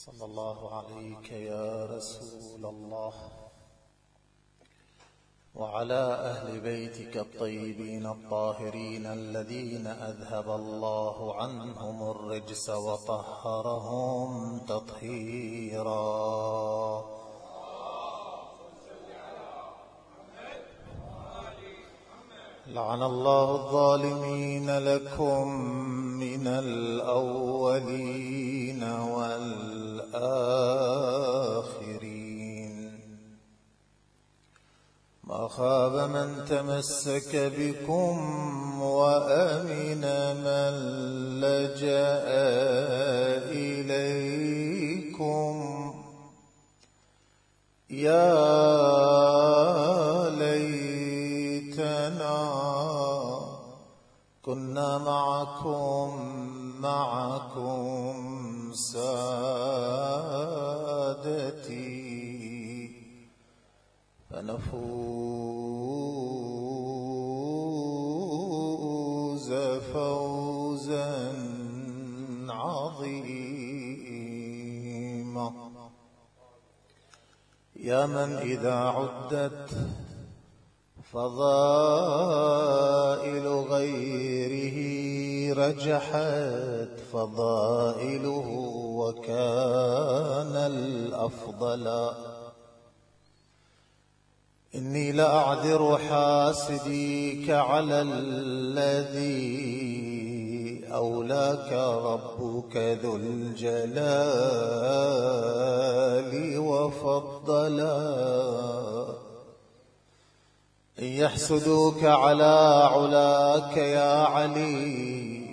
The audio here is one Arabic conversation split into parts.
صلى الله عليك يا رسول الله وعلى أهل بيتك الطيبين الطاهرين الذين أذهب الله عنهم الرجس وطهرهم تطهيرا. لعن الله الظالمين لكم من الأولين والآخرين. ما خاب من تمسك بكم وأمن من لجأ إليكم. يا ليتنا كنا معكم سادتي فنفوز فوزا عظيما. يا من إذا عدت فضائل غيره رجحت فضائله وكان الأفضل. إني لأعذر حاسديك على الذي أولاك ربك ذو الجلال وفضلا. إن يحسدوك على علاك يا علي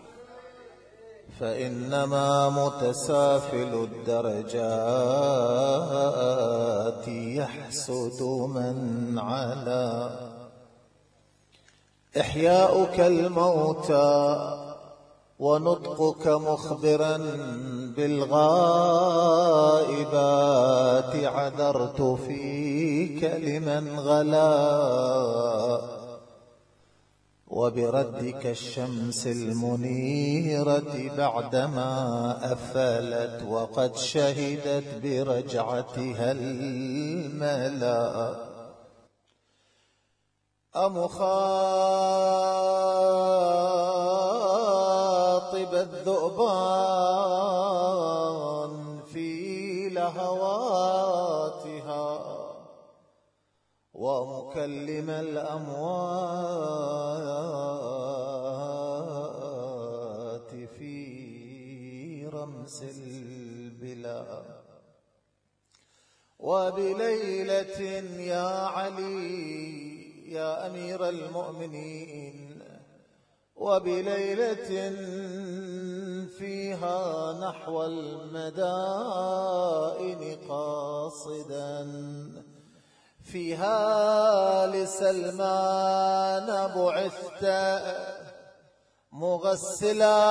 فإنما متسافل الدرجات يحسد من علا. إحياؤك الموتى ونطقك مخبرا بالغائبات عذرت فيك لمن غلا. وبردك الشمس المنيرة بعدما أفلت وقد شهدت برجعتها الملا. أمخاطب الذؤبان في لهواتها ومكلم الأموات في رمس البلا. وبليلة يا علي يا أمير المؤمنين وبليلة فيها نحو المدائن قاصدا فيها لسلمان بعثت مغسلا.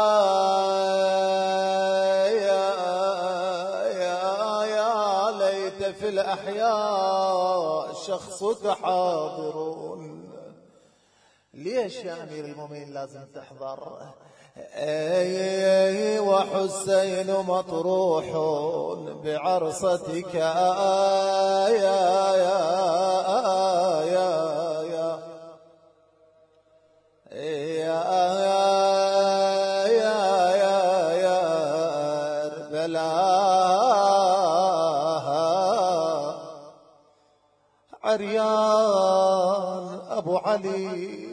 يا ليت في الأحياء شخصك حاضرون. ليش يا أمير المؤمنين لازم تحضر؟ وحسين مطروح بعرصتك عريان أبو علي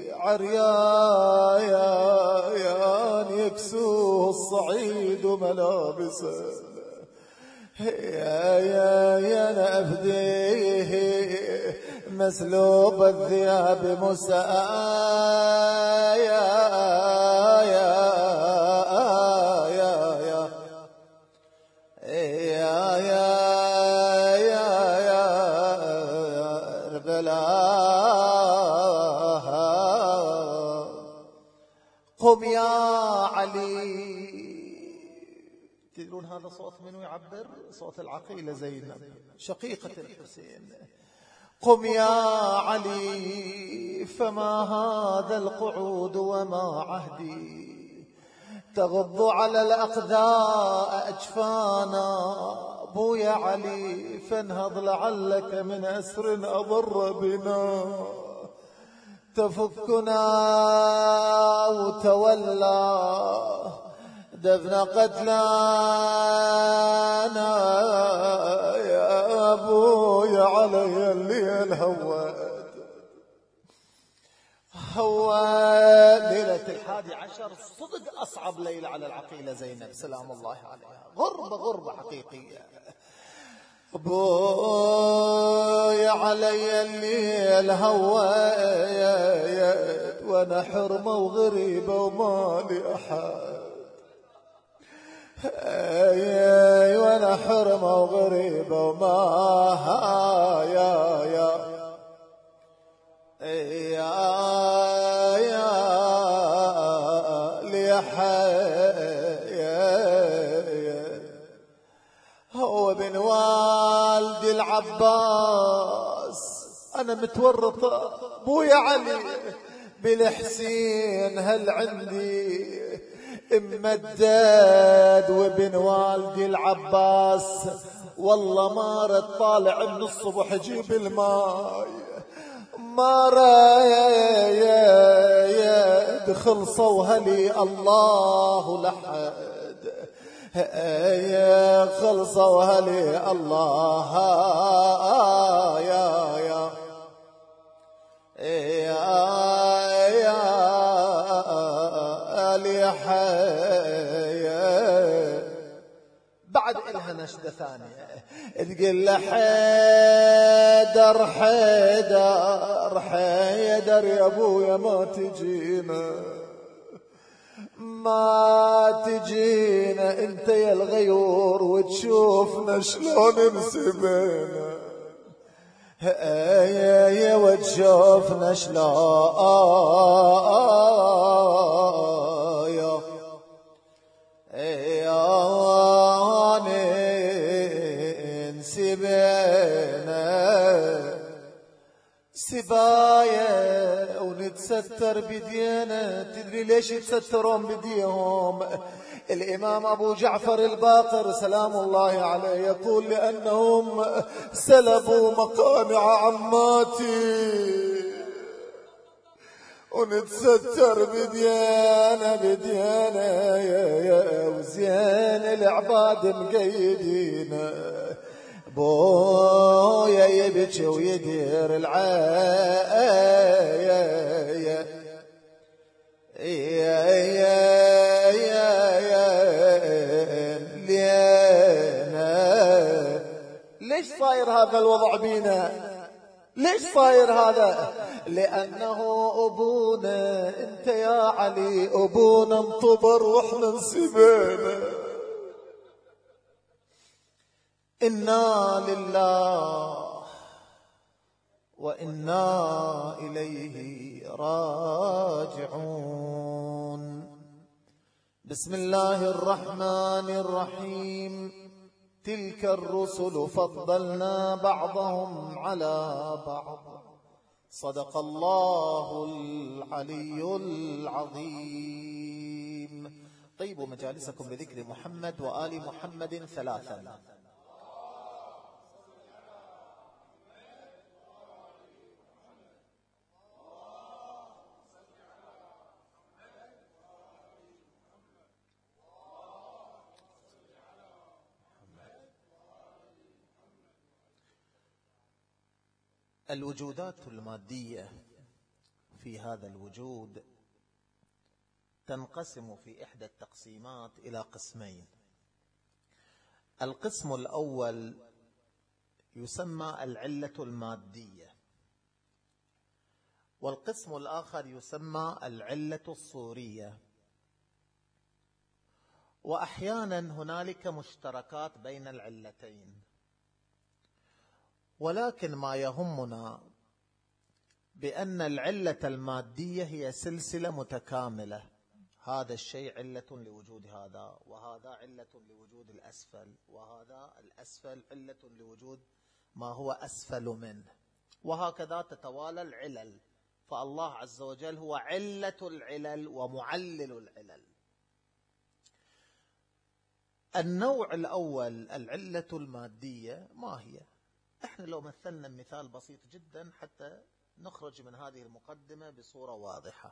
عريان يكسوه الصعيد ملابسه. يا نأفديه مسلوب الذئاب قم يا علي. تدرون هذا صوت منو يعبر؟ صوت العقيلة زينب شقيقة الحسين. قم يا علي فما هذا القعود وما عهدي تغض على الأقذاء أجفانا. بويا علي فانهض لعلك من أسر أضر بنا، تفكنا وتولى دفن قتلانا. يا أبويا علي الليل هو ليلة 11 صدق أصعب ليلة على العقيلة زينب سلام الله عليها. غربة حقيقية. أبويا علي الليل هويت وأنا حرمة وغريبة وما لي أحد. وأنا حرمة وغريبة وما هو بن والدي العباس. أنا متورطة بويا علي بالحسين، هل عندي امداد وبن والدي العباس. والله ما رد طالع من الصبح جيب الماء، ما رايد خلصوا هلي الله لحد. خلصوا هلي الله بعد إلها نشدة ثانية تقول له حيدر حيدر حيدر يا أبويا ما تجينا انت يا الغيور وتشوفنا شلون نسبنا. يا وتشوفنا شلون نسبنا سبايا ونتستر بدينا. تدري ليش يتسترون بديهم؟ الإمام أبو جعفر الباقر سلام الله عليه يقول لأنهم سلبوا مقامع عماتي ونتستر بديانا يا وزين العباد مقيدين. بويا يبكي ويدير ليش صاير هذا الوضع بينا؟ ليش صاير هذا؟ لأنه أبونا أنت يا علي أبونا انطبر وإحنا نسيبنا. إنا لله وإنا إليه راجعون. بسم الله الرحمن الرحيم. تلك الرسل فضلنا بعضهم على بعض. صدق الله العلي العظيم. طيبوا مجالسكم بذكر محمد وآل محمد ثلاثا. الوجودات المادية في هذا الوجود تنقسم في إحدى التقسيمات إلى قسمين. القسم الأول يسمى العلة المادية، والقسم الآخر يسمى العلة الصورية. وأحيانا هنالك مشتركات بين العلتين، ولكن ما يهمنا بأن العلة المادية هي سلسلة متكاملة. هذا الشيء علة لوجود هذا، وهذا علة لوجود الأسفل، وهذا الأسفل علة لوجود ما هو أسفل منه، وهكذا تتوالى العلل. فالله عز وجل هو علة العلل ومعلل العلل. النوع الأول العلة المادية ما هي؟ احنا لو مثلنا مثال بسيط جدا حتى نخرج من هذه المقدمة بصورة واضحة.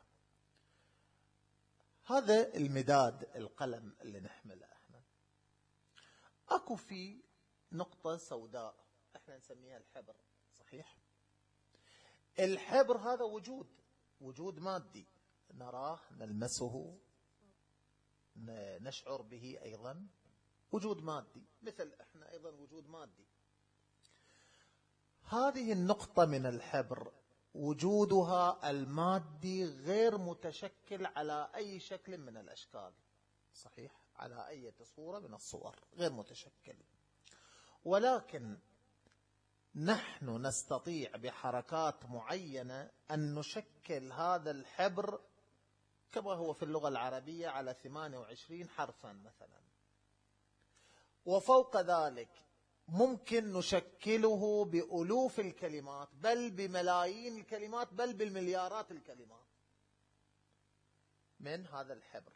هذا المداد القلم اللي نحمله احنا، اكو في نقطة سوداء احنا نسميها الحبر، صحيح؟ الحبر هذا وجود مادي، نراه نلمسه نشعر به، أيضا وجود مادي، مثل احنا أيضا وجود مادي. هذه النقطة من الحبر وجودها المادي غير متشكل على أي شكل من الأشكال، صحيح؟ على أي صورة من الصور غير متشكل، ولكن نحن نستطيع بحركات معينة أن نشكل هذا الحبر كما هو في اللغة العربية على 28 حرفا مثلا، وفوق ذلك ممكن نشكله بألوف الكلمات، بل بملايين الكلمات، بل بالمليارات الكلمات من هذا الحبر.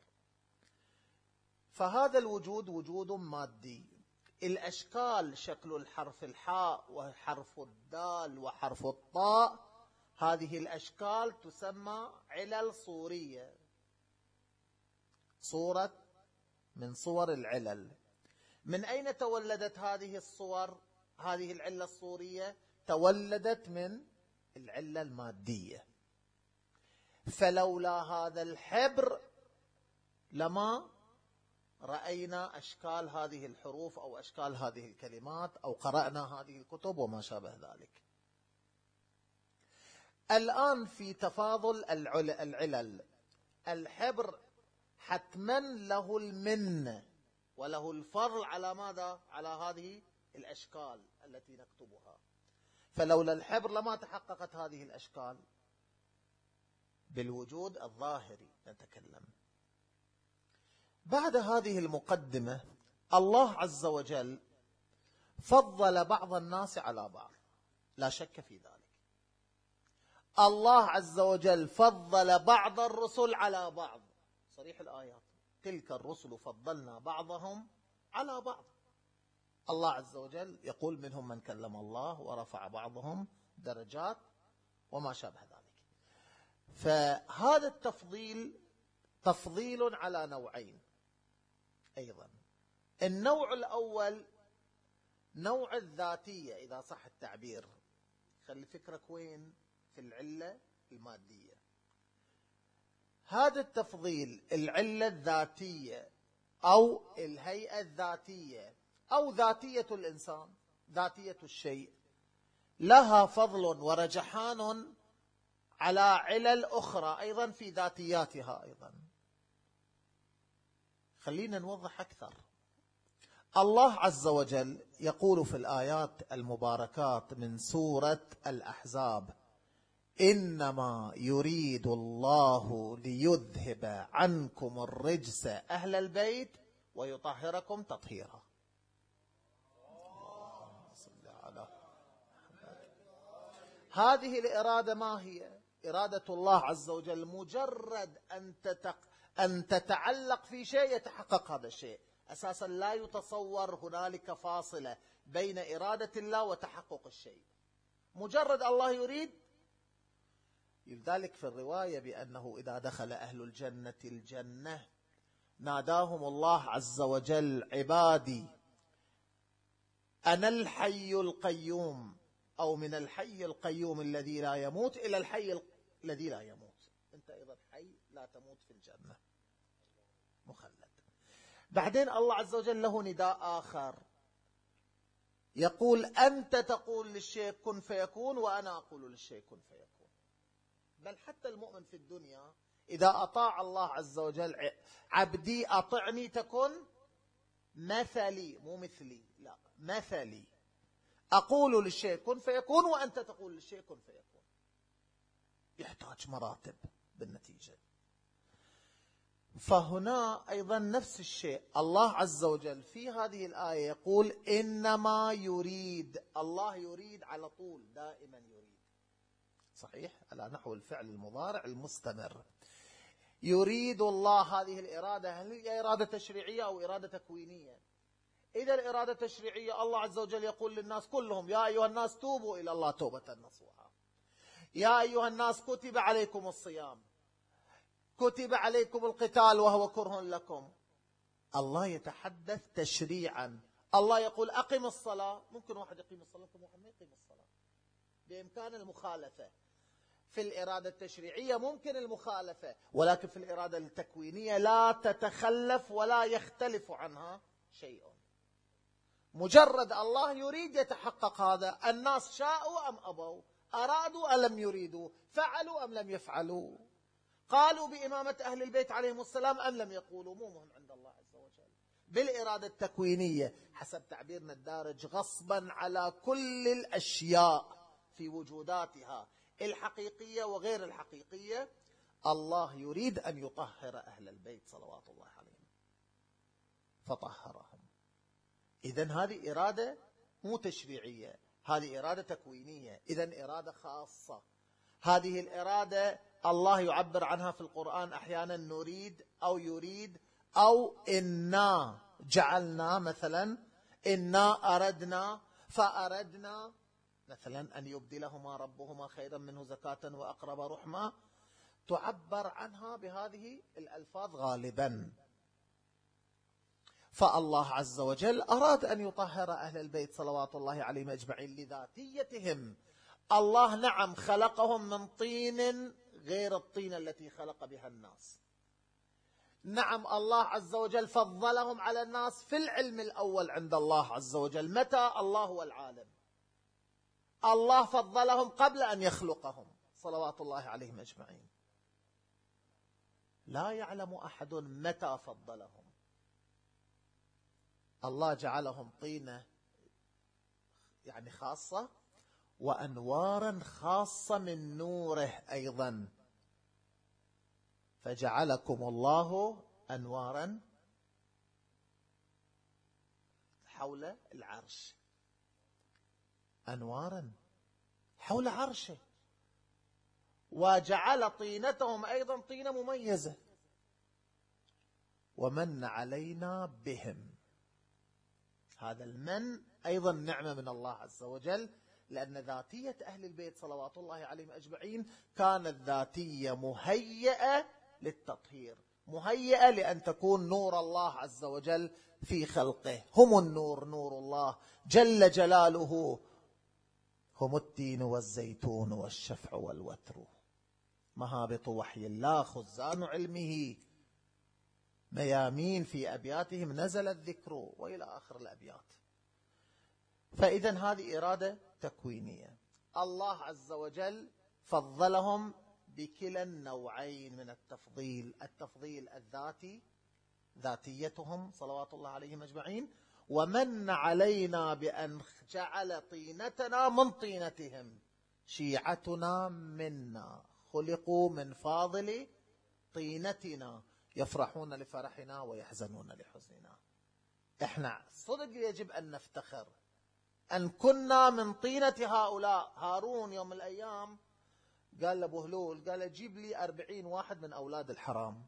فهذا الوجود وجود مادي. الأشكال، شكل الحرف الحاء وحرف الدال وحرف الطاء، هذه الأشكال تسمى علل صورية، صورة من صور العلل. من أين تولدت هذه الصور؟ هذه العلة الصورية تولدت من العلة المادية. فلولا هذا الحبر لما رأينا أشكال هذه الحروف أو أشكال هذه الكلمات أو قرأنا هذه الكتب وما شابه ذلك. الآن في تفاضل العلل، الحبر حتما له المنة وله الفضل على ماذا؟ على هذه الأشكال التي نكتبها. فلولا الحبر لما تحققت هذه الأشكال. بالوجود الظاهري نتكلم. بعد هذه المقدمة، الله عز وجل فضل بعض الناس على بعض، لا شك في ذلك. الله عز وجل فضل بعض الرسل على بعض، صريح الآيات: تلك الرسل فضلنا بعضهم على بعض. الله عز وجل يقول: منهم من كلم الله ورفع بعضهم درجات وما شابه ذلك. فهذا التفضيل تفضيل على نوعين أيضا. النوع الأول نوع الذاتية، إذا صح التعبير، خلي فكرك وين؟ في العلة المادية. هذا التفضيل، العلة الذاتية أو الهيئة الذاتية أو ذاتية الإنسان، ذاتية الشيء، لها فضل ورجحان على علل أخرى أيضا في ذاتياتها أيضا. خلينا نوضح أكثر. الله عز وجل يقول في الآيات المباركات من سورة الأحزاب: إنما يريد الله ليذهب عنكم الرجس أهل البيت ويطهركم تطهيرا. هذه الإرادة ما هي؟ إرادة الله عز وجل مجرد أن تتعلق في شيء يتحقق هذا الشيء. أساسا لا يتصور هنالك فاصلة بين إرادة الله وتحقق الشيء، مجرد الله يريد. لذلك في الرواية بأنه إذا دخل أهل الجنة الجنة ناداهم الله عز وجل: عبادي أنا الحي القيوم، أو من الحي القيوم الذي لا يموت إلى الحي الذي لا يموت. أنت أيضا حي لا تموت في الجنة، مخلد. بعدين الله عز وجل له نداء آخر يقول: أنت تقول للشيء كن فيكون وأنا أقول للشيء كن فيكون. بل حتى المؤمن في الدنيا إذا أطاع الله عز وجل: عبدي أطعني تكن مثلي، مو مثلي، لا مثلي، أقول للشيء كن فيكون وأنت تقول للشيء كن فيكون. يحتاج مراتب بالنتيجة. فهنا أيضا نفس الشيء، الله عز وجل في هذه الآية يقول: إنما يريد. الله يريد على طول، دائما يريد، صحيح، على نحو الفعل المضارع المستمر. يريد الله، هذه الإرادة هل هي إرادة تشريعية أو إرادة تكوينية؟ إذا الإرادة التشريعية الله عز وجل يقول للناس كلهم يا أيها الناس توبوا إلى الله توبة نصوحا، يا أيها الناس كتب عليكم الصيام، كتب عليكم القتال وهو كره لكم. الله يتحدث تشريعا. الله يقول أقم الصلاة، ممكن واحد يقيم الصلاة ممكن واحد ما يقيم الصلاة، بإمكان المخالفة. في الإرادة التشريعية ممكن المخالفة، ولكن في الإرادة التكوينية لا تتخلف ولا يختلف عنها شيء. مجرد الله يريد يتحقق هذا، الناس شاءوا أم أبوا، أرادوا أم لم يريدوا، فعلوا أم لم يفعلوا، قالوا بإمامة أهل البيت عليهم السلام أم لم يقولوا، مو مهم عند الله عز وجل. بالإرادة التكوينية حسب تعبيرنا الدارج غصبا على كل الأشياء في وجوداتها الحقيقية وغير الحقيقية، الله يريد أن يطهر أهل البيت صلوات الله عليهم فطهرهم. إذن هذه إرادة مو تشريعية، هذه إرادة تكوينية، إذن إرادة خاصة. هذه الإرادة الله يعبر عنها في القرآن أحيانا نريد أو يريد أو إنا جعلنا، مثلا إنا أردنا فأردنا مثلا أن يبدلهما ربهما خيرا منه زكاة وأقرب رحمة، تعبر عنها بهذه الألفاظ غالبا. فالله عز وجل أراد أن يطهر أهل البيت صلوات الله عليهم أجمعين لذاتيتهم. الله نعم خلقهم من طين غير الطين التي خلق بها الناس. نعم الله عز وجل فضلهم على الناس في العلم الأول عند الله عز وجل. متى؟ الله هو العالم. الله فضلهم قبل أن يخلقهم صلوات الله عليهم أجمعين. لا يعلم أحد متى فضلهم. الله جعلهم طينة يعني خاصة، وأنوارا خاصة من نوره أيضا. فجعلكم الله أنوارا حول العرش، أنوارا حول عرشه، وجعل طينتهم أيضا طينة مميزة، ومن علينا بهم. هذا المن أيضا نعمة من الله عز وجل، لأن ذاتية أهل البيت صلوات الله عليهم أجمعين كانت ذاتية مهيئة للتطهير، مهيئة لأن تكون نور الله عز وجل في خلقه. هم النور، نور الله جل جلاله، هم التين والزيتون والشفع والوتر، مهابط وحي الله خزان علمه، ميامين في أبياتهم نزل الذكر، وإلى آخر الأبيات. فإذا هذه إرادة تكوينية. الله عز وجل فضلهم بكلا النوعين من التفضيل، التفضيل الذاتي ذاتيتهم صلوات الله عليهم أجمعين، ومن علينا بأن جعل طينتنا من طينتهم، شيعتنا منا، خلقوا من فاضل طينتنا، يفرحون لفرحنا ويحزنون لحزننا. احنا صدق يجب أن نفتخر أن كنا من طينة هؤلاء. هارون يوم الأيام قال لأبو هلول، قال جيب لي 40 واحد من أولاد الحرام.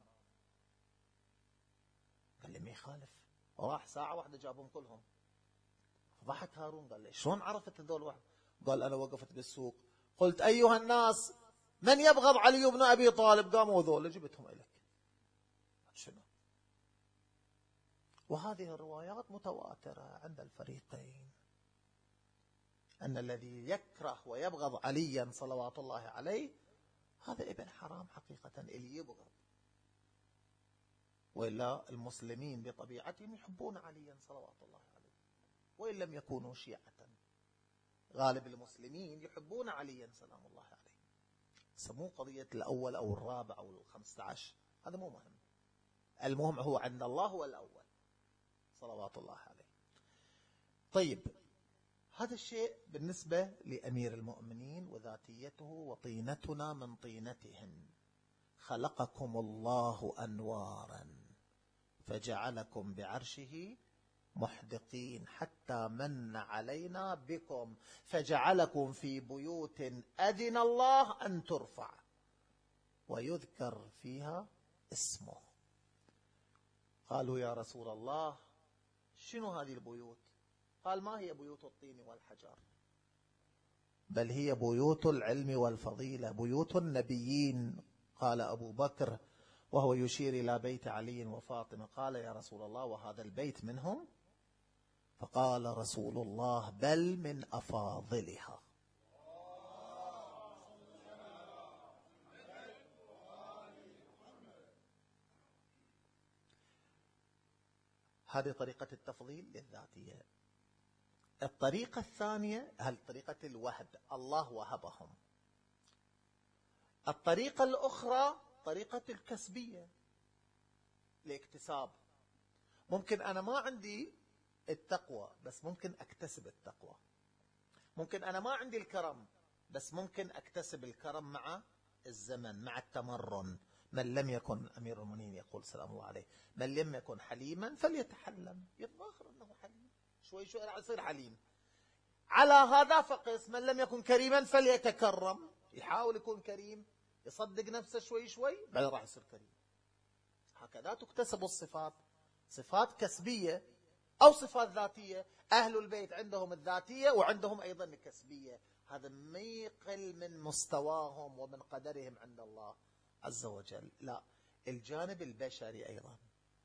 قال لي ما يخالف، وراح ساعة واحدة جابهم كلهم. ضحك هارون قال لي شلون عرفت هذول واحد؟ قال أنا وقفت بالسوق قلت أيها الناس من يبغض علي بن أبي طالب؟ قاموا ذول جبتهم إليك. شنو؟ وهذه الروايات متواترة عند الفريقين، أن الذي يكره ويبغض عليا صلوات الله عليه هذا ابن حرام حقيقة، اللي يبغض. وإلا المسلمين بطبيعتهم يحبون عليا صلوات الله عليه، وإن لم يكونوا شيعة. غالب المسلمين يحبون عليا سلام الله عليه. سموه قضية الأول أو الرابع أو ال15، هذا مو مهم. المهم هو عند الله هو الأول صلوات الله عليه. طيب، هذا الشيء بالنسبة لأمير المؤمنين وذاتيته وطينتنا من طينتهم. خلقكم الله أنوارا فجعلكم بعرشه محدقين حتى من علينا بكم فجعلكم في بيوت أذن الله أن ترفع ويذكر فيها اسمه. قالوا يا رسول الله شنو هذه البيوت؟ قال ما هي بيوت الطين والحجر، بل هي بيوت العلم والفضيلة، بيوت النبيين. قال أبو بكر وهو يشير إلى بيت علي وفاطمة، قال يا رسول الله وهذا البيت منهم؟ فقال رسول الله بل من أفاضلها. هذه طريقة التفضيل للذاتية. الطريقة الثانية هل طريقة الوهب، الله وهبهم. الطريقة الأخرى طريقة الكسبية، الاكتساب. ممكن أنا ما عندي التقوى بس ممكن أكتسب التقوى، ممكن أنا ما عندي الكرم بس ممكن أكتسب الكرم مع الزمن، مع التمرن. من لم يكن أمير المؤمنين يقول سلام الله عليه من لم يكن حليما فليتحلم، يتظاهر أنه حليم، شوي شوي راح يصير حليم. على هذا فقس من لم يكن كريما فليتكرم، يحاول يكون كريم، يصدق نفسه شوي شوي بعد راح يصير كريم. هكذا تكتسب الصفات، صفات كسبية أو صفات ذاتية. أهل البيت عندهم الذاتية وعندهم أيضا الكسبية، هذا ما يقل من مستواهم ومن قدرهم عند الله عز وجل. لا، الجانب البشري أيضا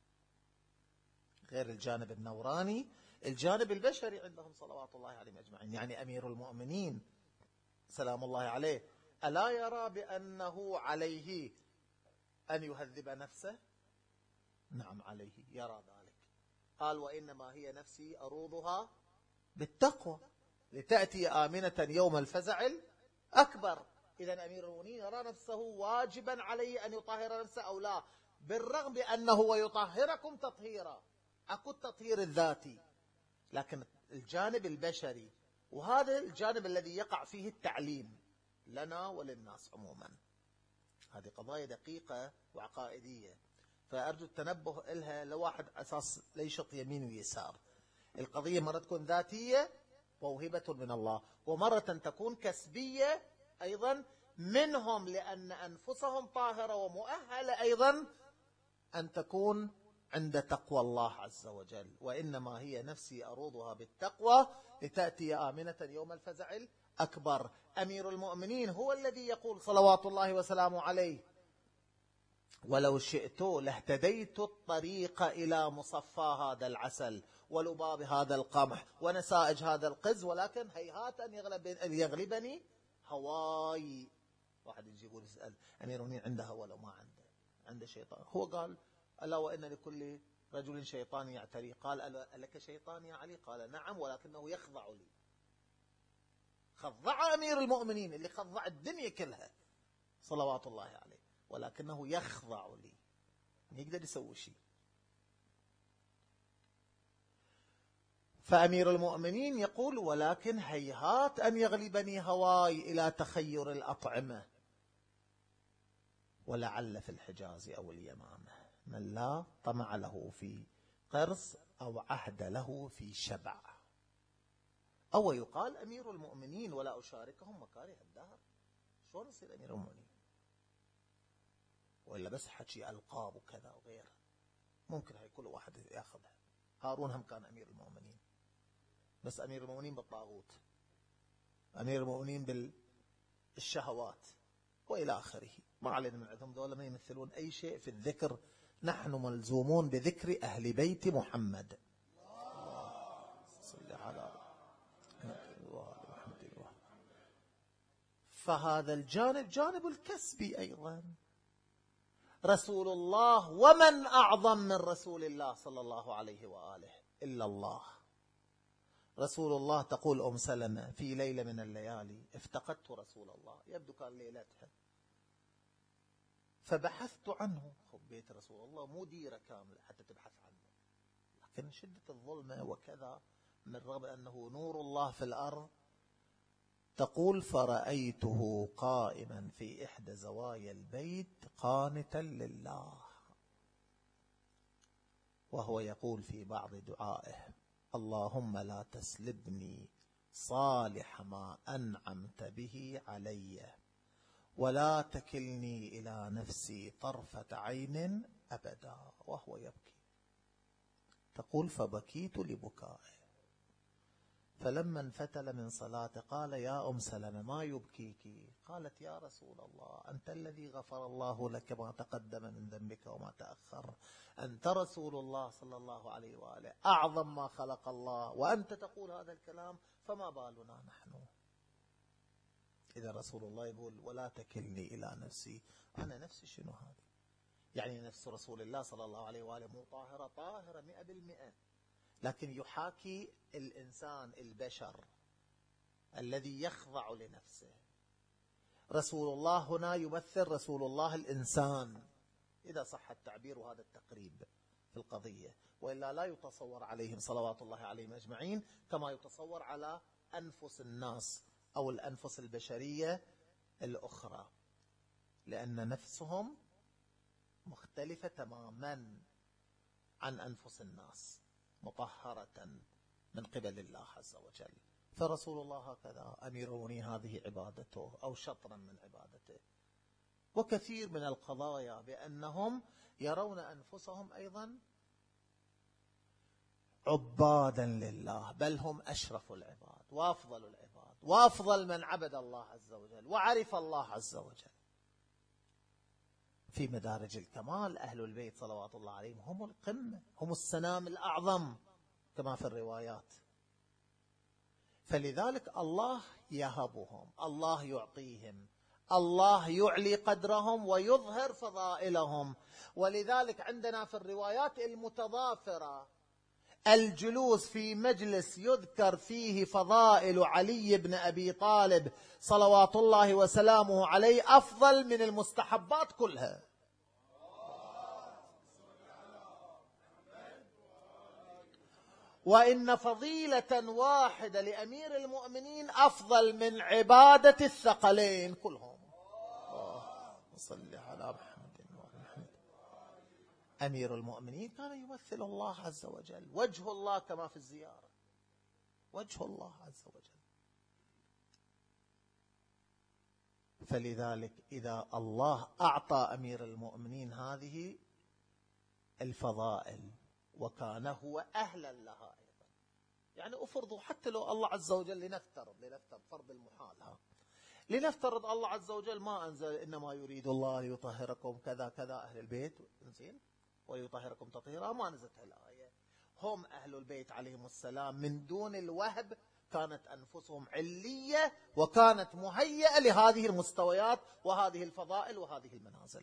غير الجانب النوراني، الجانب البشري عندهم صلوات الله عليهم أجمعين. يعني أمير المؤمنين سلام الله عليه ألا يرى بأنه عليه أن يهذب نفسه؟ نعم عليه، يرى ذلك. قال وإنما هي نفسي أروضها بالتقوى لتأتي آمنة يوم الفزع الأكبر. إذا أمير المؤمنين يرى نفسه واجبا عليه أن يطهر نفسه أو لا، بالرغم بأنه هو يطهركم تطهيرا، أكو التطهير الذاتي، لكن الجانب البشري، وهذا الجانب الذي يقع فيه التعليم لنا وللناس عموما. هذه قضايا دقيقة وعقائدية، فأرجو التنبه إلها لواحد أساس ليشط يمين ويسار. القضية مرة تكون ذاتية موهبة من الله، ومرة تكون كسبية أيضا منهم، لأن أنفسهم طاهرة ومؤهلة أيضا أن تكون عند تقوى الله عز وجل. وإنما هي نفسي أروضها بالتقوى لتأتي آمنة يوم الفزع الأكبر. أمير المؤمنين هو الذي يقول صلوات الله وسلامه عليه ولو شئت لاهتديت الطريق إلى مصفى هذا العسل ولباب هذا القمح ونسائج هذا القز، ولكن هيهات أن يغلبني هواي. واحد يجي يقول يسأل أمير المؤمنين عنده هوى لو ما عنده؟ عنده شيطان. هو قال ألا وإن لكل رجل شيطان يعتري. قال ألك شيطان يا علي؟ قال نعم ولكنه يخضع لي. خضع أمير المؤمنين اللي خضع الدنيا كلها صلوات الله عليه، ولكنه يخضع لي، يقدر يسوي شيء. فأمير المؤمنين يقول ولكن هيهات أن يغلبني هواي إلى تخير الأطعمة، ولعل في الحجاز أو اليمامة من لا طمع له في قرص أو عهد له في شبع. أو يقال أمير المؤمنين ولا أشاركهم مكاره الدهر. شلون يصير أمير المؤمنين؟ وإلا بس حكي ألقاب وكذا وغيره، ممكن هاي كل واحد يأخذها. هارون هم كان أمير المؤمنين، بس أمير المؤمنين بالطاغوت، أمير المؤمنين بالشهوات وإلى آخره. ما علينا من عندهم، دولة ما يمثلون أي شيء في الذكر. نحن ملزومون بذكر أهل بيت محمد. صلى على محمد. فهذا الجانب جانب الكسبي أيضا. رسول الله، ومن أعظم من رسول الله صلى الله عليه وآله إلا الله. رسول الله تقول أم سلمة في ليلة من الليالي افتقدت رسول الله، يبدو كان ليلتها، فبحثت عنه. بيت رسول الله مو ديرة كاملة حتى تبحث عنه، لكن شدة الظلمة وكذا، من رغم أنه نور الله في الأرض. تقول فرأيته قائما في إحدى زوايا البيت قانتا لله، وهو يقول في بعض دعائه اللهم لا تسلبني صالح ما أنعمت به علي ولا تكلني إلى نفسي طرفة عين أبدا، وهو يبكي. تقول فبكيت لبكائه، فلما انفتل من صلاته قال يا أم سلمة ما يبكيك؟ قالت يا رسول الله أنت الذي غفر الله لك ما تقدم من ذنبك وما تأخر، أنت رسول الله صلى الله عليه وآله، أعظم ما خلق الله، وأنت تقول هذا الكلام، فما بالنا نحن؟ إذا رسول الله يقول ولا تكلني إلى نفسي، أنا نفسي شنو هذه؟ يعني نفس رسول الله صلى الله عليه وآله مو طاهرة؟ طاهرة 100%، لكن يحاكي الإنسان البشر الذي يخضع لنفسه. رسول الله هنا يمثل رسول الله الإنسان، إذا صح التعبير وهذا التقريب في القضية، وإلا لا يتصور عليهم صلوات الله عليهم أجمعين كما يتصور على أنفس الناس أو الأنفس البشرية الأخرى، لأن نفسهم مختلفة تماما عن أنفس الناس، مطهرة من قبل الله عز وجل. فرسول الله هكذا أمير المؤمنين هذه عبادته أو شطرا من عبادته. وكثير من القضايا بأنهم يرون أنفسهم أيضا عبادا لله، بل هم أشرف العباد وأفضل العباد وأفضل من عبد الله عز وجل وعرف الله عز وجل. في مدارج الكمال أهل البيت صلوات الله عليهم هم القمة، هم السنام الأعظم كما في الروايات. فلذلك الله يهبهم، الله يعطيهم، الله يعلي قدرهم ويظهر فضائلهم. ولذلك عندنا في الروايات المتضافرة الجلوس في مجلس يذكر فيه فضائل علي بن أبي طالب صلوات الله وسلامه عليه أفضل من المستحبات كلها. وإن فضيلة واحدة لأمير المؤمنين أفضل من عبادة الثقلين كلهم. صل على محمد وعلى محمد. أمير المؤمنين كان يمثل الله عز وجل، وجه الله كما في الزيارة، وجه الله عز وجل. فلذلك إذا الله أعطى أمير المؤمنين هذه الفضائل وكان هو أهلا لها أيضا، يعني أفرضوا حتى لو الله عز وجل لنفترض فرض المحال، لنفترض الله عز وجل ما أنزل إنما يريد الله ليطهركم كذا كذا أهل البيت زين ويطهركم تطهيرا، ما نزلت الآية. هم أهل البيت عليهم السلام من دون الوهب كانت أنفسهم علية وكانت مهيئة لهذه المستويات وهذه الفضائل وهذه المنازل،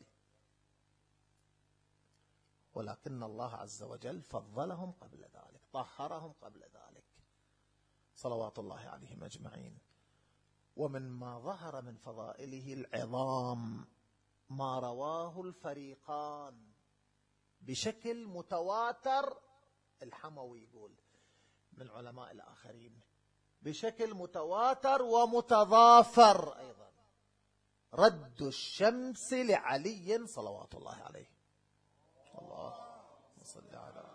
ولكن الله عز وجل فضلهم قبل ذلك، طهرهم قبل ذلك صلوات الله عليهم أجمعين. ومن ما ظهر من فضائله العظام ما رواه الفريقان بشكل متواتر، الحموي يقول من علماء الآخرين بشكل متواتر ومتضافر أيضا، رد الشمس لعلي صلوات الله عليه. الله صل على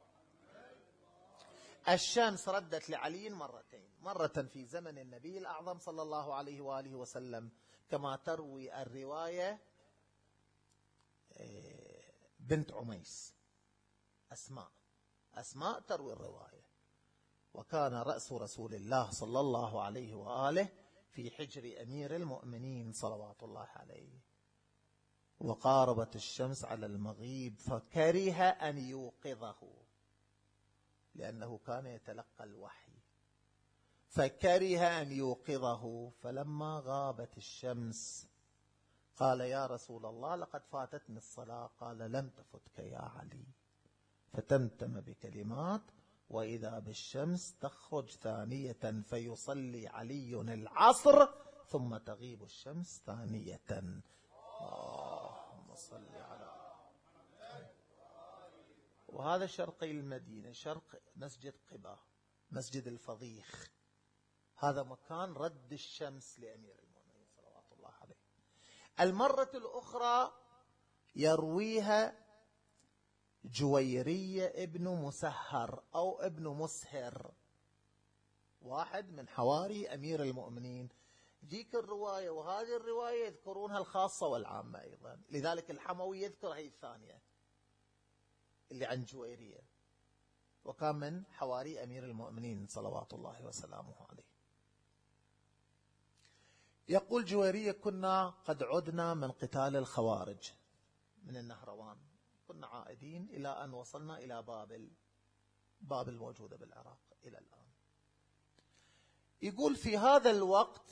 الشمس ردت لعلي مرتين، مرة في زمن النبي الأعظم صلى الله عليه وآله وسلم كما تروي الرواية بنت عميس أسماء تروي الرواية، وكان رأس رسول الله صلى الله عليه وآله في حجر أمير المؤمنين صلوات الله عليه، وقاربت الشمس على المغيب فكره أن يوقظه لأنه كان يتلقى الوحي، فكره أن يوقظه. فلما غابت الشمس قال يا رسول الله لقد فاتتني الصلاة، قال لم تفتك يا علي، فتمتم بكلمات وإذا بالشمس تخرج ثانية فيصلي علي العصر ثم تغيب الشمس ثانية. اللهم صل على. وهذا شرقي المدينة، شرق مسجد قباء، مسجد الفضيخ، هذا مكان رد الشمس لأمير المؤمنين صلوات الله عليه. المرة الأخرى يرويها جويرية ابن مسهر أو ابن مسهر، واحد من حواري أمير المؤمنين. ديك الرواية وهذه الرواية يذكرونها الخاصة والعامة أيضا، لذلك الحموي يذكر هي الثانية اللي عن جويرية. وكان من حواري أمير المؤمنين صلوات الله وسلامه عليه. يقول جويرية: كنا قد عدنا من قتال الخوارج من النهروان، كنا عائدين إلى أن وصلنا إلى بابل الموجودة بالعراق إلى الآن. يقول في هذا الوقت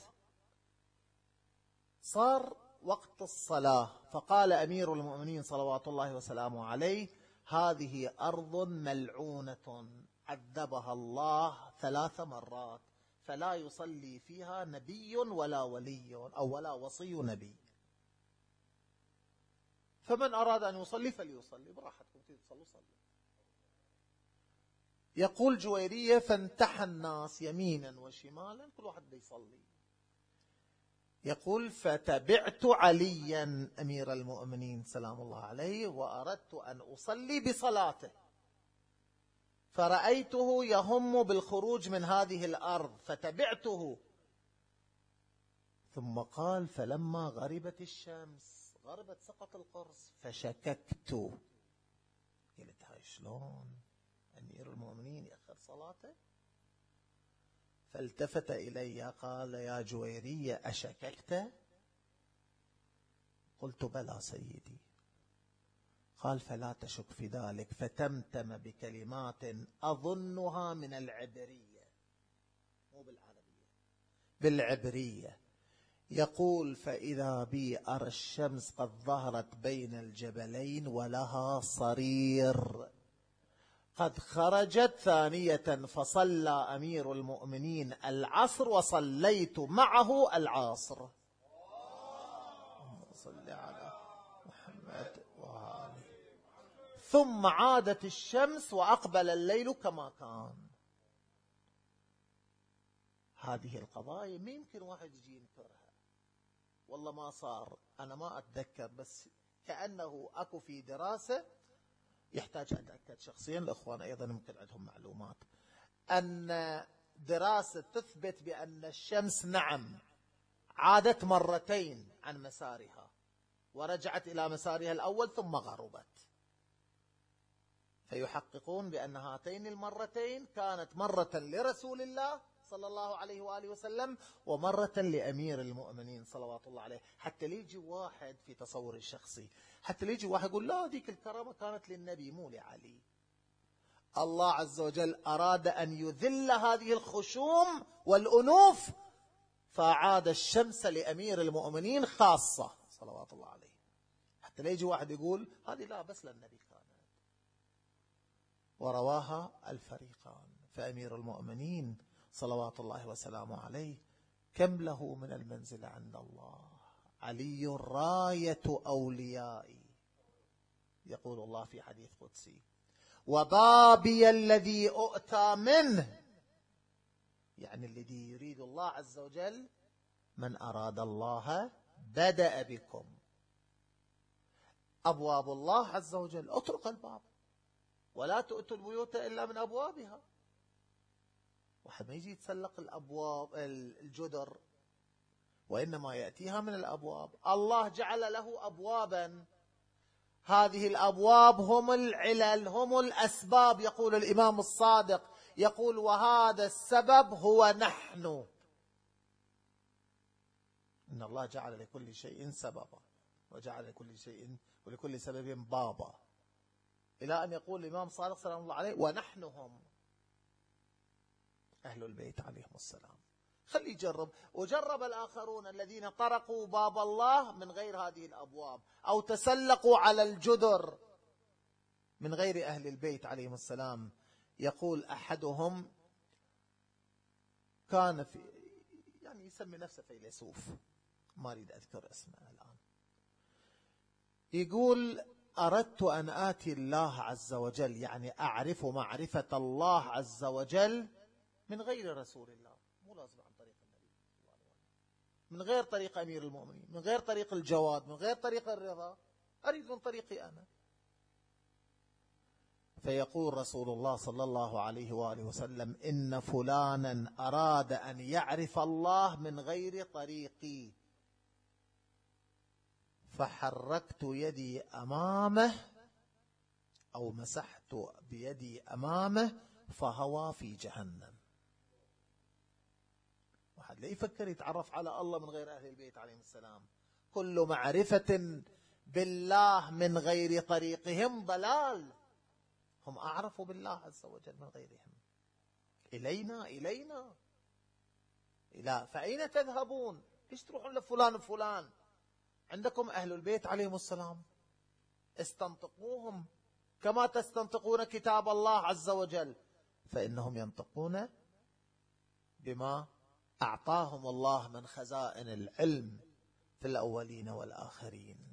صار وقت الصلاة، فقال أمير المؤمنين صلوات الله وسلامه عليه: هذه أرض ملعونة عذبها الله 3 مرات، فلا يصلي فيها نبي ولا ولي أو ولا وصي نبي، فمن أراد أن يصلي فليصلي براحتكم، تصلوا صلوا. يقول جويرية: فانتحى الناس يمينا وشمالا، كل واحد يصلي. يقول: فتبعت عليا أمير المؤمنين سلام الله عليه، وأردت أن أصلي بصلاته، فرأيته يهم بالخروج من هذه الأرض فتبعته. ثم قال: فلما غربت الشمس، غربت سقط القرص، فشككت. قلت: هاي شلون أمير المؤمنين يأخر صلاته؟ فالتفت إلي قال: يا جويرية، أشككت؟ قلت: بلى سيدي. قال: فلا تشك في ذلك. فتمتم بكلمات أظنها من العبرية، مو بالعربية، بالعبرية. يقول: فإذا بي أرى الشمس قد ظهرت بين الجبلين ولها صرير، قد خرجت ثانية، فصلى أمير المؤمنين العصر وصليت معه العصر. صل على محمد وآله. ثم عادت الشمس وأقبل الليل كما كان. هذه القضايا ما يمكن واحد يجي ينكرها، والله ما صار، أنا ما أتذكر، بس كأنه أكو في دراسة يحتاج أن أتأكد شخصيا، الأخوان أيضا يمكن عندهم معلومات، أن دراسة تثبت بأن الشمس نعم عادت مرتين عن مسارها ورجعت إلى مسارها الأول ثم غربت، فيحققون بأن هاتين المرتين كانت مرة لرسول الله صلى الله عليه وآله وسلم ومرة لأمير المؤمنين صلوات الله عليه. حتى ليجي واحد في تصور الشخصي، حتى ليجي واحد يقول: لا، ذيك الكرامة كانت للنبي مو لعلي. الله عز وجل أراد أن يذل هذه الخشوم والأنوف، فعاد الشمس لأمير المؤمنين خاصة صلوات الله عليه. حتى ليجي واحد يقول هذه لا، بس للنبي كانت، ورواها الفريقان. فأمير المؤمنين صلوات الله وسلامه عليه كم له من المنزلة عند الله. علي راية أوليائي، يقول الله في حديث قدسي: وبابي الذي أؤتى منه، يعني الذي يريد الله عز وجل، من أراد الله بدأ بكم. أبواب الله عز وجل اطرق الباب، ولا تؤتوا البيوت إلا من أبوابها. واحد ما يجي يتسلق الأبواب الجدر، وإنما يأتيها من الأبواب. الله جعل له أبوابا، هذه الأبواب هم العلل، هم الأسباب. يقول الإمام الصادق، يقول: وهذا السبب هو نحن. إن الله جعل لكل شيء سببا، وجعل لكل شيء ولكل سبب بابا، إلى أن يقول الإمام الصادق سلام الله عليه: ونحن هم أهل البيت عليهم السلام. خلي يجرب، وجرب الآخرون الذين طرقوا باب الله من غير هذه الأبواب، أو تسلقوا على الجدر من غير أهل البيت عليهم السلام. يقول أحدهم كان في، يعني يسمي نفسه فيلسوف، ما أريد أذكر اسمه الآن، يقول: أردت أن آتي الله عز وجل، يعني أعرف معرفة الله عز وجل من غير رسول الله، مو لازم عن طريق النبي، من غير طريق أمير المؤمنين، من غير طريق الجواد، من غير طريق الرضا، أريد من طريقي أنا. فيقول رسول الله صلى الله عليه وآله وسلم: إن فلانا أراد أن يعرف الله من غير طريقي، فحركت يدي أمامه أو مسحت بيدي أمامه فهوى في جهنم. واحد لا يفكر يتعرف على الله من غير أهل البيت عليهم السلام. كل معرفة بالله من غير طريقهم ضلال. هم أعرفوا بالله عز وجل من غيرهم. إلينا فأين تذهبون؟ ليش تروحون لفلان وفلان؟ عندكم أهل البيت عليهم السلام، استنطقوهم كما تستنطقون كتاب الله عز وجل، فإنهم ينطقون بما أعطاهم الله من خزائن العلم في الأولين والآخرين.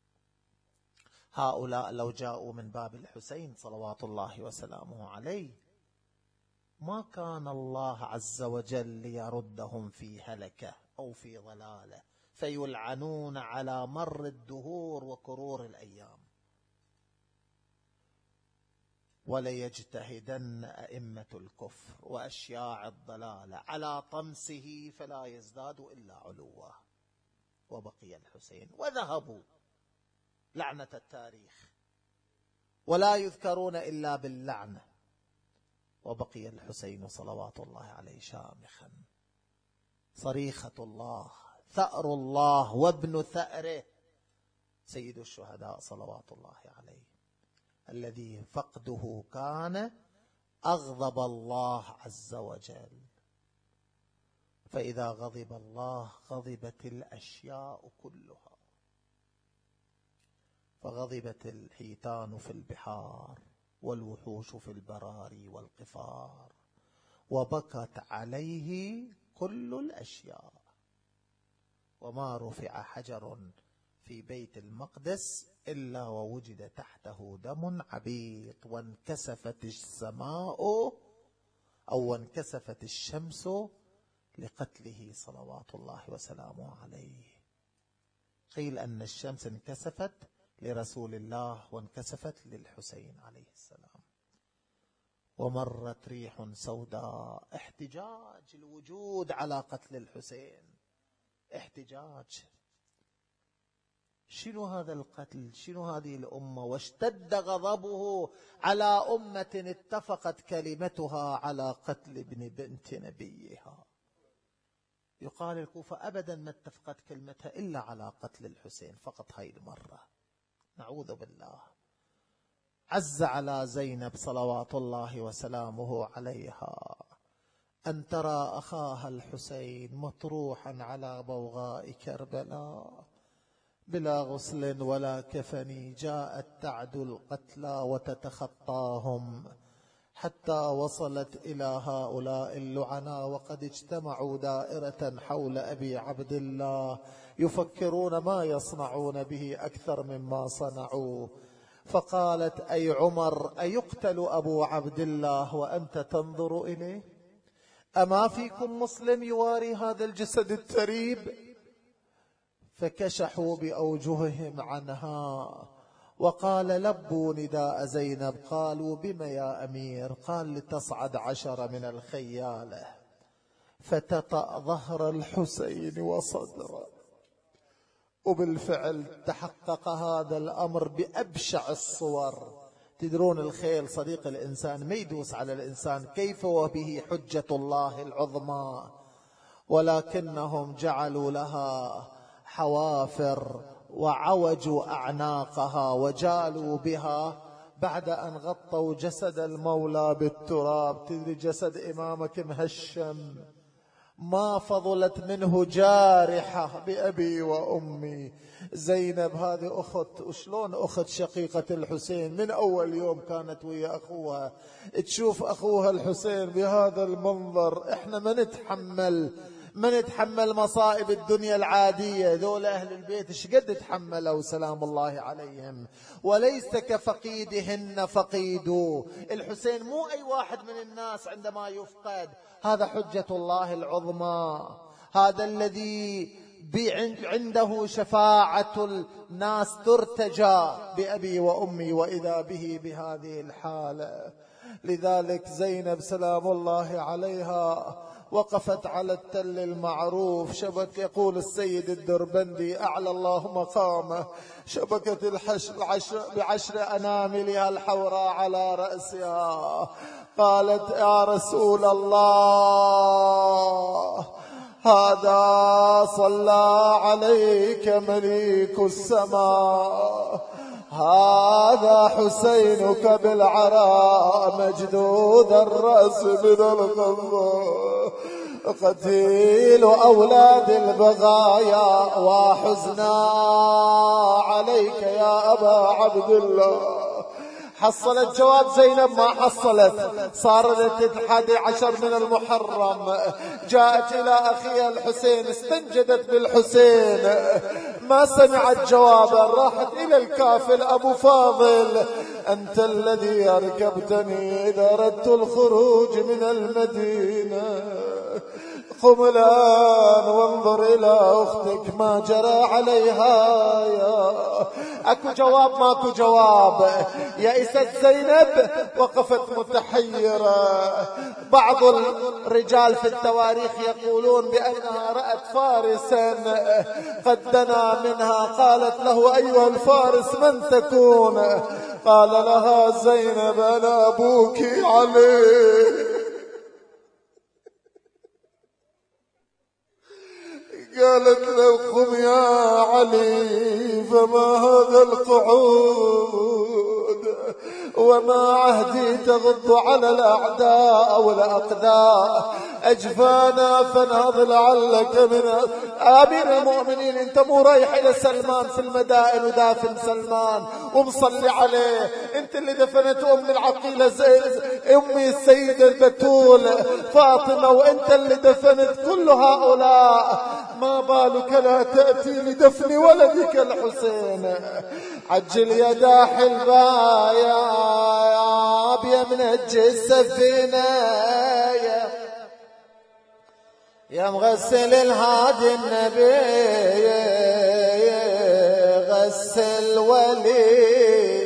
هؤلاء لو جاءوا من باب الحسين صلوات الله وسلامه عليه ما كان الله عز وجل ليردهم في هلكة أو في ضلالة فيلعنون على مر الدهور وكرور الأيام. وليجتهدن أئمة الكفر وأشياع الضلال على طمسه فلا يزداد إلا علوا. وبقي الحسين وذهبوا لعنة التاريخ ولا يذكرون إلا باللعنة. وبقي الحسين صلوات الله عليه شامخا، صريخة الله، ثأر الله وابن ثأره، سيد الشهداء صلوات الله عليه، الذي فقده كان أغضب الله عز وجل. فإذا غضب الله غضبت الأشياء كلها، فغضبت الحيتان في البحار والوحوش في البراري والقفار، وبكت عليه كل الأشياء. وما رفع حجر في بيت المقدس إلا ووجد تحته دم عبيط، وانكسفت السماء أو وانكسفت الشمس لقتله صلوات الله وسلامه عليه. قيل أن الشمس انكسفت لرسول الله وانكسفت للحسين عليه السلام. ومرت ريح سوداء، احتجاج الوجود على قتل الحسين، احتجاج. شنو هذا القتل؟ شنو هذه الأمة؟ واشتد غضبه على أمة اتفقت كلمتها على قتل ابن بنت نبيها. يقال الكوفة أبدا ما اتفقت كلمتها إلا على قتل الحسين فقط هاي المرة، نعوذ بالله. عز على زينب صلوات الله وسلامه عليها أن ترى أخاها الحسين مطروحا على بوغاء كربلاء بلا غسل ولا كفن، جاءت تعدو القتلى وتتخطاهم حتى وصلت إلى هؤلاء اللعنى وقد اجتمعوا دائرة حول أبي عبد الله يفكرون ما يصنعون به أكثر مما صنعوا. فقالت: أي عمر، أيقتل أبو عبد الله وأنت تنظر إليه؟ أما فيكم مسلم يواري هذا الجسد التريب؟ فكشحوا بأوجههم عنها وقال: لبوا نداء زينب. قالوا: بم يا أمير؟ قال: لتصعد 10 من الخيالة فتطأ ظهر الحسين وصدره. وبالفعل تحقق هذا الأمر بأبشع الصور. تدرون الخيل صديق الإنسان ما يدوس على الإنسان، كيف وبه حجة الله العظمى، ولكنهم جعلوا لها حوافر وعوجوا أعناقها وجالوا بها بعد أن غطوا جسد المولى بالتراب. تدري جسد إمامك مهشم ما فضلت منه جارحة بأبي وأمي. زينب هذه أخت، وشلون أخت شقيقة الحسين، من أول يوم كانت ويا أخوها، تشوف أخوها الحسين بهذا المنظر. إحنا ما نتحمل مصائب الدنيا العادية. ذول أهل البيت شقد تحملوا سلام الله عليهم، وليس كفقيدهن فقيدوا. الحسين مو أي واحد من الناس عندما يفقد، هذا حجة الله العظمى، هذا الذي عنده شفاعة الناس ترتجى بأبي وأمي، وإذا به بهذه الحالة. لذلك زينب سلام الله عليها وقفت على التل المعروف شبك. يقول السيد الدربندي أعلى الله مقامه: شبكت الحشر بعشر أناملها الحوراء على رأسها. قالت: يا رسول الله، هذا صلى عليك مليك السماء، هذا حسينك بالعراء مجدود الرأس من الغضب، قتيل أولاد البغايا وحزنا عليك يا أبا عبد الله. حصلت جواب زينب؟ ما حصلت. صارت 11 من المحرم، جاءت إلى أخيها الحسين، استنجدت بالحسين، ما سمعت جوابا، راحت إلى الكافل: أبو فاضل، أنت الذي أركبتني إذا أردت الخروج من المدينة، قم الآن وانظر إلى أختك ما جرى عليها. يا أكو جواب؟ ماكو جواب. يئست زينب، وقفت متحيرة. بعض الرجال في التواريخ يقولون بأنها رأت فارسا قد دنا منها، قالت له: أيها الفارس من تكون؟ قال لها: زينب أنا أبوك عليه. قالت له: قم يا علي، فما هذا القعود وما عهدي تغض على الأعداء والأقداء، أجفانا فانهض لعلك من أمير المؤمنين. انت مو رايح إلى سلمان في المدائن ودافن سلمان ومصلي عليه؟ انت اللي دفنت أم العقيلة أمي السيدة البتول فاطمة، وانت اللي دفنت كل هؤلاء، ما بالك لا تأتي لدفن ولدك الحسين؟ عجل يا داحي الباياب يا منجي السفينة، يا مغسل الهادي النبي، غسل ولي،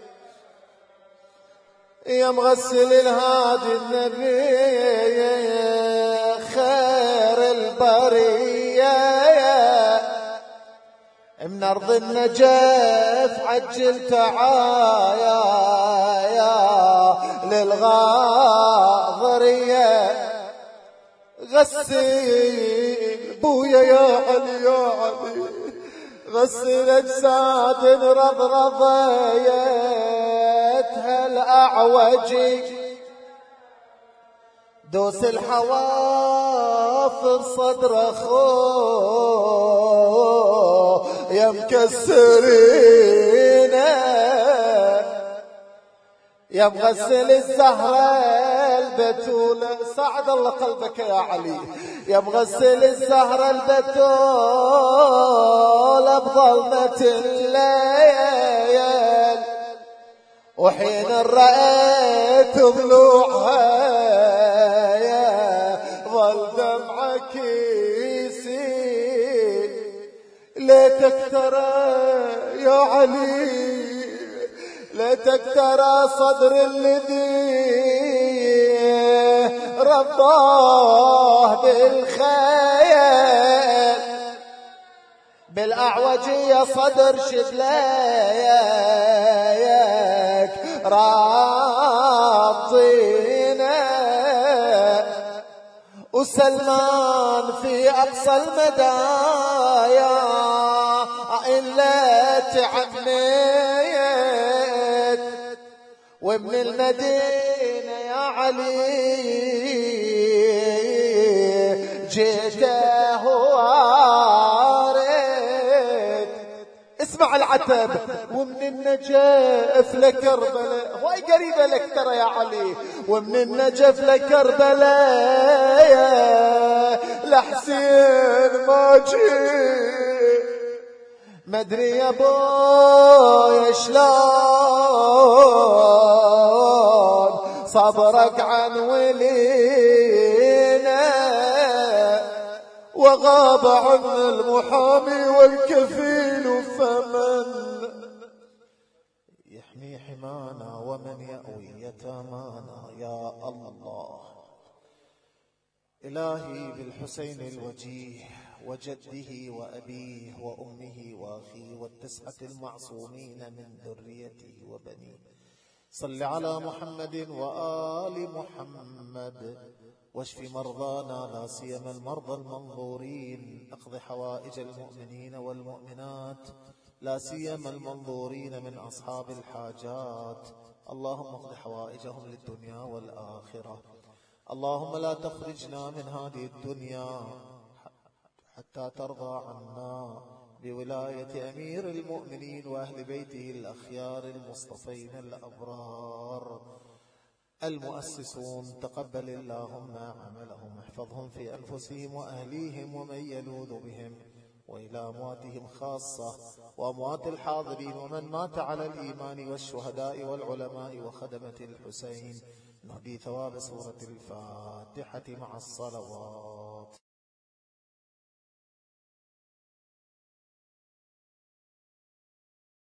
يا مغسل الهادي النبي، خير البرية من أرض النجف، عجل تعايا للغاضرية، غسل بويا يا علي يا علي، غسل أجساد رضرضيتها الأعوجي، دوس الحوافر صدر أخوه يا مكسرين، يا مغسل الزهرة البتول، ساعد الله قلبك يا علي، يا مغسل الزهرة البتول بظلمة الليل، وحين رأيت ضلوعها ظل دمعك يسيل، ليتك ترى يا علي، ليتك ترى صدر الذي رباه بالخيل، بالأعوجية صدر شبليك راضينا، وسلمان في أقصى المدايا إلا تعنيت، وابن المدينة يا علي جيته وارد. اسمع العتب: ومن النجف لكربلاء، هواي قريبة لك ترى يا علي، ومن النجف لكربلاء لحسين ما جيت، مدري يا بوي شلون صبرك عن ولينا، وغاب عنا المحامي والكفيل، فمن يحمي حمانا ومن يأوي يتامانا؟ يا الله. إلهي بالحسين الوجيه وجده وأبيه وأمه وأخيه والتسعة المعصومين من ذريته وبنيه، صل على محمد وآل محمد، واشف مرضانا لا سيما المرضى المنظورين، اقض حوائج المؤمنين والمؤمنات لا سيما المنظورين من أصحاب الحاجات، اللهم اقض حوائجهم للدنيا والآخرة. اللهم لا تخرجنا من هذه الدنيا حتى ترضى عنا بولاية أمير المؤمنين وأهل بيته الأخيار المصطفين الأبرار المؤسسون، تقبل اللهم عملهم، احفظهم في أنفسهم وأهليهم ومن يلوذ بهم، وإلى أمواتهم خاصة وأموات الحاضرين ومن مات على الإيمان والشهداء والعلماء وخدمة الحسين، نهدي ثواب سورة الفاتحة مع الصلوات.